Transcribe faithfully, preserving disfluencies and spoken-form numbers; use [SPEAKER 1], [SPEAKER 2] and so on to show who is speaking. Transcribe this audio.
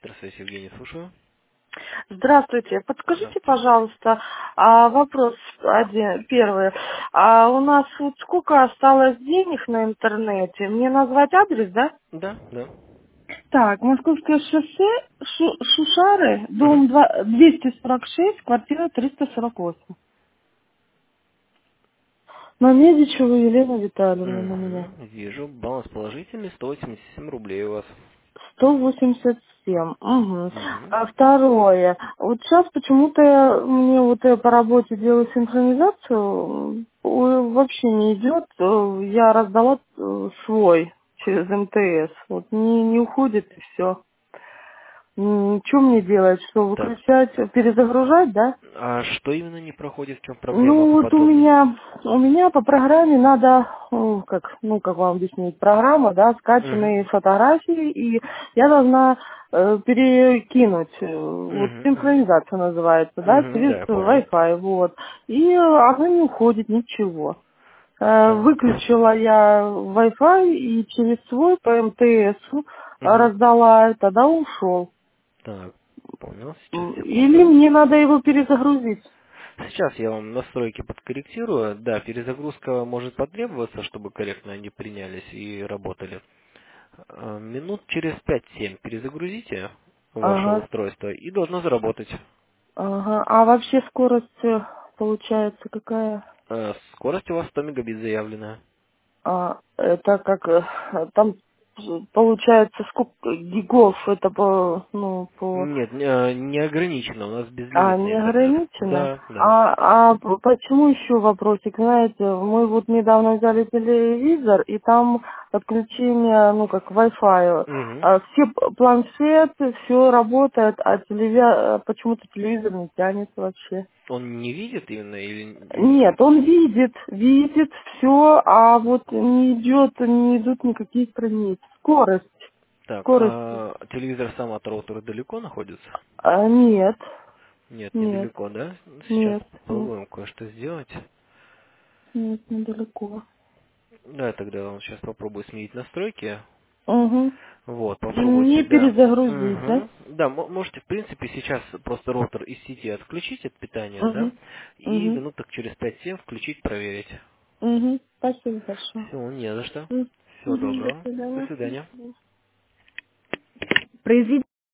[SPEAKER 1] Электросвязь, Евгений, слушаю.
[SPEAKER 2] Здравствуйте. Подскажите,
[SPEAKER 1] Здравствуйте.
[SPEAKER 2] пожалуйста, а, вопрос один, первый. А у нас вот сколько осталось денег на интернете? Мне назвать адрес, да?
[SPEAKER 1] Да, да.
[SPEAKER 2] Так, Московское шоссе, Шу- Шушары,
[SPEAKER 1] Угу.
[SPEAKER 2] дом два- двести сорок шесть, квартира триста сорок восемь. На Медичева Елена Витальевна на меня.
[SPEAKER 1] Угу. Вижу, баланс положительный, сто восемьдесят семь рублей у вас.
[SPEAKER 2] сто восемьдесят семь. Угу.
[SPEAKER 1] Угу.
[SPEAKER 2] А второе. Вот сейчас почему-то мне вот я по работе делаю синхронизацию, ой, вообще не идет. Э, Я раздала э, свой через эм тэ эс. Вот не, не уходит и все. Что мне делать? Что,
[SPEAKER 1] Так,
[SPEAKER 2] выключать, перезагружать, да?
[SPEAKER 1] а что именно не проходит, в чем проблема
[SPEAKER 2] Ну вот у
[SPEAKER 1] поподробнее?
[SPEAKER 2] меня, у меня по программе надо, ну, как, ну как вам объяснить, программа, да, скачанные
[SPEAKER 1] Угу.
[SPEAKER 2] фотографии, и я должна э, перекинуть, э, вот
[SPEAKER 1] Угу. Угу.
[SPEAKER 2] синхронизация называется, да,
[SPEAKER 1] Угу.
[SPEAKER 2] через
[SPEAKER 1] Да, я понял.
[SPEAKER 2] Wi-Fi, вот, и э, оно не уходит, ничего. Э,
[SPEAKER 1] Так.
[SPEAKER 2] Выключила я Wi-Fi и через свой по эм тэ эс
[SPEAKER 1] Угу.
[SPEAKER 2] раздала, и тогда ушел.
[SPEAKER 1] Так, понял. Сейчас,
[SPEAKER 2] М, Или
[SPEAKER 1] секунду.
[SPEAKER 2] мне надо его перезагрузить?
[SPEAKER 1] Сейчас я вам настройки подкорректирую. Да, перезагрузка может потребоваться, чтобы корректно они принялись и работали. Э, Минут через пять-семь перезагрузите ваше
[SPEAKER 2] Ага.
[SPEAKER 1] устройство и должно заработать.
[SPEAKER 2] Ага. А вообще скорость э, получается какая?
[SPEAKER 1] Э, Скорость у вас сто мегабит заявленная.
[SPEAKER 2] А, это как э, там э, получается сколько гигов это по ну по
[SPEAKER 1] Нет, не э, не ограничено, у нас
[SPEAKER 2] а
[SPEAKER 1] безлимитный
[SPEAKER 2] не
[SPEAKER 1] интернет.
[SPEAKER 2] ограничено?
[SPEAKER 1] Да, да.
[SPEAKER 2] А, а п- почему еще вопросик? Знаете, мы вот недавно взяли телевизор и там подключение, ну как Wi-Fi,
[SPEAKER 1] Угу.
[SPEAKER 2] а, все п- планшеты, все работает, а телевизор почему-то телевизор не тянется вообще.
[SPEAKER 1] Он не видит именно или, или
[SPEAKER 2] Нет,
[SPEAKER 1] как?
[SPEAKER 2] он видит, видит все, а вот не идет, не идут никакие страницы. Скорость,
[SPEAKER 1] Так,
[SPEAKER 2] скорость.
[SPEAKER 1] а телевизор сам от роутера далеко находится?
[SPEAKER 2] А, нет,
[SPEAKER 1] Нет,
[SPEAKER 2] нет,
[SPEAKER 1] недалеко, да? Сейчас
[SPEAKER 2] нет, нет,
[SPEAKER 1] попробуем кое-что сделать.
[SPEAKER 2] нет, недалеко.
[SPEAKER 1] Да, тогда я вам сейчас попробую сменить настройки.
[SPEAKER 2] Угу.
[SPEAKER 1] Вот, попробуйте,
[SPEAKER 2] Не
[SPEAKER 1] да.
[SPEAKER 2] перезагрузить, да?
[SPEAKER 1] Угу. Да, мо- можете, в принципе, сейчас просто роутер из сети отключить от питания, да,
[SPEAKER 2] Угу.
[SPEAKER 1] и
[SPEAKER 2] Угу.
[SPEAKER 1] минуток через пять-семь включить, проверить.
[SPEAKER 2] Угу. Спасибо большое.
[SPEAKER 1] Все, не за что.
[SPEAKER 2] Угу.
[SPEAKER 1] Всего
[SPEAKER 2] До
[SPEAKER 1] доброго. До
[SPEAKER 2] свидания.
[SPEAKER 1] свидания.
[SPEAKER 2] Произведение.